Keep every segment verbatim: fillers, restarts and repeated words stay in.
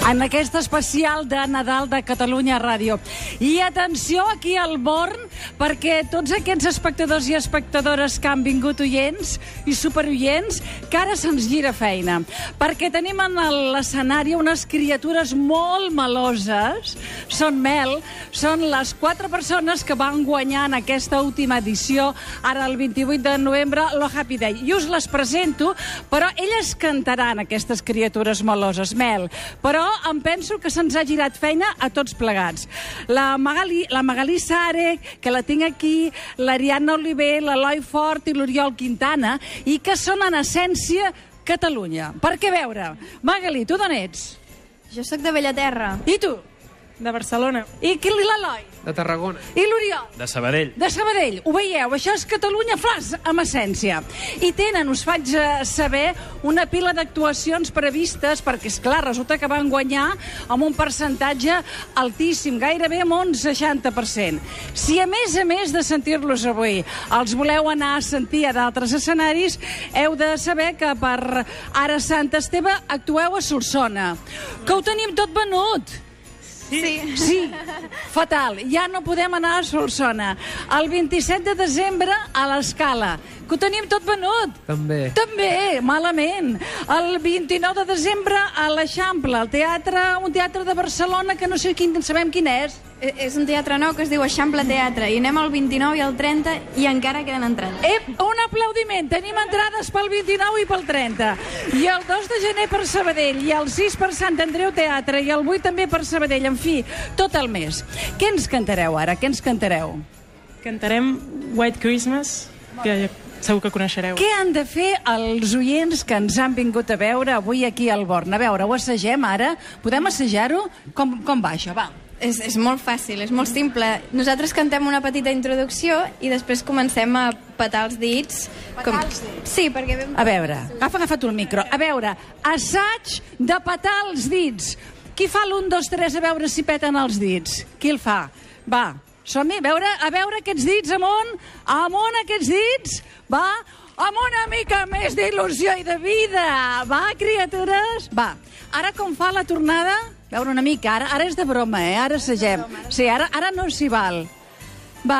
en aquest especial de Nadal de Catalunya Ràdio. I atenció aquí al Born, perquè tots aquests espectadors i espectadores que han vingut oients i superoients, que ara se'ns gira feina, perquè tenim en l'escenari unes criatures molt meloses. Són Mel, són les quatre persones que van guanyar en aquesta última edició, ara el vint-i-vuit de novembre, lo Happy Day. I us les presento, però elles cantaran, aquestes criatures meloses. Mel, però em penso que se'ns ha girat feina a tots plegats. La Magali, la Magalí Sare, que la tinc aquí, l'Ariadna Oliver, l'Eloi Fort i l'Oriol Quintana, i que són en essència Catalunya. Perquè, a veure, Magali, tu d'on ets? Jo sóc de Bellaterra. I tu? De Barcelona. I qui l'Eloi? De Tarragona. I l'Oriol? De Sabadell. De Sabadell. Ho veieu? Això és Catalunya Flash, amb essència. I tenen, us faig saber, una pila d'actuacions previstes, perquè, és clar, resulta que van guanyar amb un percentatge altíssim, gairebé amb un seixanta per cent. Si, a més a més de sentir-los avui, els voleu anar a sentir a d'altres escenaris, heu de saber que per ara Sant Esteve actueu a Solsona, que ho tenim tot venut. Sí. Sí, fatal. Ja no podem anar a Solsona. El vint-i-set de desembre a l'Escala, que ho tenim tot venut. També. També, malament. El vint-i-nou de desembre a l'Eixample, el teatre, un teatre de Barcelona que no sé quin, sabem quin és. És un teatre nou que es diu Eixample Teatre. I anem al vint-i-nou i al trenta i encara queden entrades. Ep, un aplaudiment. Tenim entrades pel vint-i-nou i pel trenta. I el dos de gener per Sabadell, i el sis per Sant Andreu Teatre, i el vuit també per Sabadell. En fi, tot el mes. Què ens cantareu ara? Què ens cantareu? Cantarem White Christmas, que segur que coneixereu. Què han de fer els oients que ens han vingut a veure avui aquí al Born? A veure, ho assagem ara? Podem assajar-ho? Com, com va això? Va. És, és molt fàcil, és molt simple. Nosaltres cantem una petita introducció i després comencem a petar els dits. Petar els dits? Sí, perquè... Vam... A veure, agafa, agafa tu el micro. A veure, assaig de petar els dits. Qui fa l'un, dos, tres a veure si peten els dits? Qui el fa? Va, som-hi, a veure, a veure aquests dits, amunt, amunt aquests dits, va, amb una mica més d'il·lusió i de vida. Va, criatures? Va, ara com fa la tornada? A veure una mica, ara, ara és de broma, eh? Ara assagem. Sí, ara, ara no s'hi val. Va.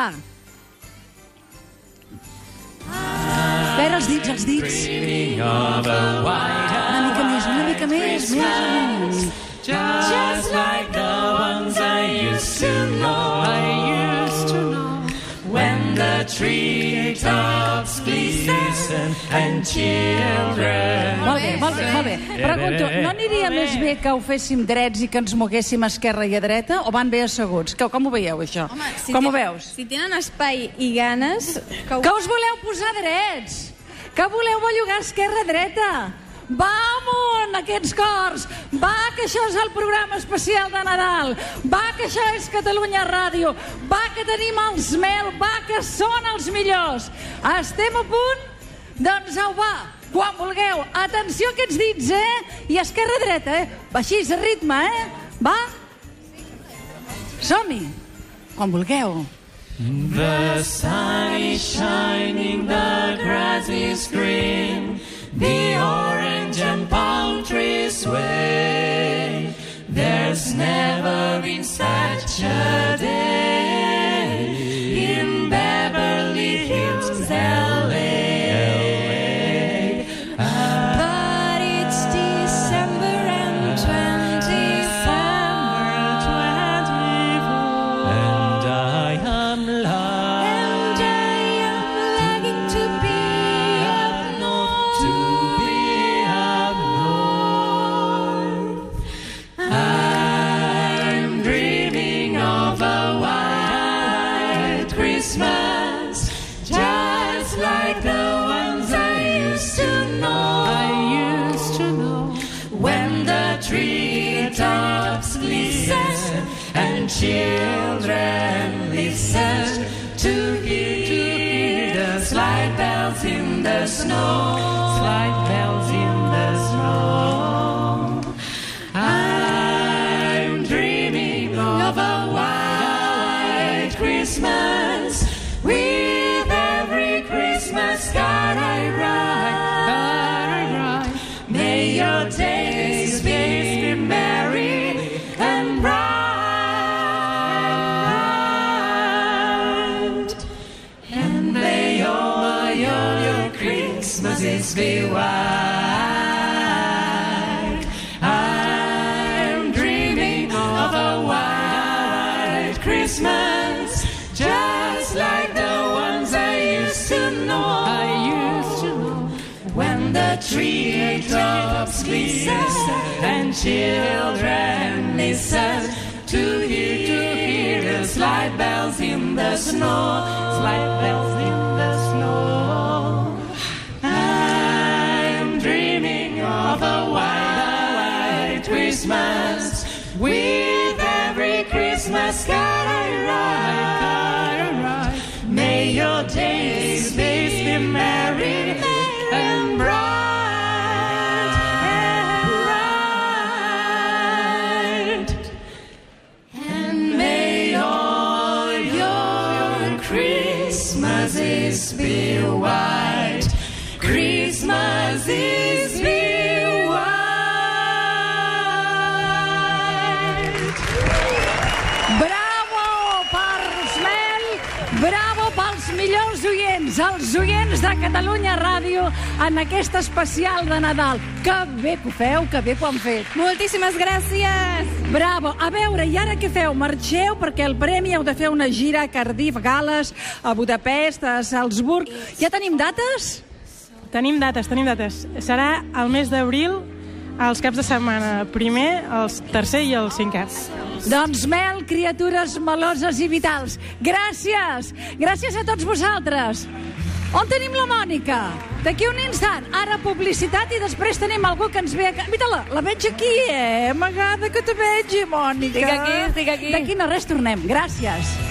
A veure els dits, els dits. Una mica més, una mica més, més. Just like the ones I used to know, I used to know, when the treetops glisten and children... Molt bé, molt bé, molt bé. Pregunto, no aniria més bé que ho féssim drets i que ens moguéssim a esquerra i a dreta, o van bé asseguts? Que, com ho veieu, això? Home, si com ho ten- veus? Si tenen espai i ganes... Que, ho... Que us voleu posar drets? Que voleu bellugar esquerra-dreta? Va amunt, aquests cors! Va, que això és el programa especial de Nadal! Va, que això és Catalunya Ràdio! Va, que tenim els Mel! Va, que són els millors! Estem a punt? Doncs au, va, quan vulgueu. Atenció a aquests dits, eh? I esquerra-dreta, eh? Va així, a ritme, eh? Va? Som-hi! Quan vulgueu. The sun is shining, the grass is green, the orange and palm trees sway. There's never been such a day in Beverly Hills, L A. But it's December and twenty-four, and I am lost, and I am lagging to be up north, to be up north. I'm dreaming of a white Christmas, just like the ones I used to know. I used to know when the treetops glisten and children listen to hear the sleigh bells in the snow, sleigh bells in the snow. I'm dreaming of a white Christmas, with every Christmas card I write, card I write. May your days be merry be white. I'm dreaming of a white Christmas, just like the ones I used to know. I used to know. When the treetops glisten and children listen to hear, to hear the slide bells in the snow, slide bells in the snow. I'm dreaming of a white Christmas, with every Christmas card I write. May your days be merry and bright and bright, and may all your Christmases be white. Christmases be white. Bravo pels Mel, bravo pels millors oients, els oients de Catalunya Ràdio en aquest especial de Nadal. Que bé que ho feu, que bé que ho han fet. Moltíssimes gràcies! Bravo! A veure, i ara què feu? Marxeu perquè el premi heu de fer una gira a Cardiff, Gales, a Budapest, a Salzburg. Ja tenim dates? Tenim dates, tenim dates. Serà el mes d'abril, els caps de setmana, primer, el tercer i el cinquè. Doncs Mel, criatures meloses i vitals, gràcies! Gràcies a tots vosaltres! On tenim la Mònica? D'aquí un instant. Ara publicitat i després tenim algú que ens ve... A... Mira-la, la veig aquí, eh? M'agrada que te vegi, Mònica. Estic aquí, estic aquí. D'aquí no res, tornem. Gràcies.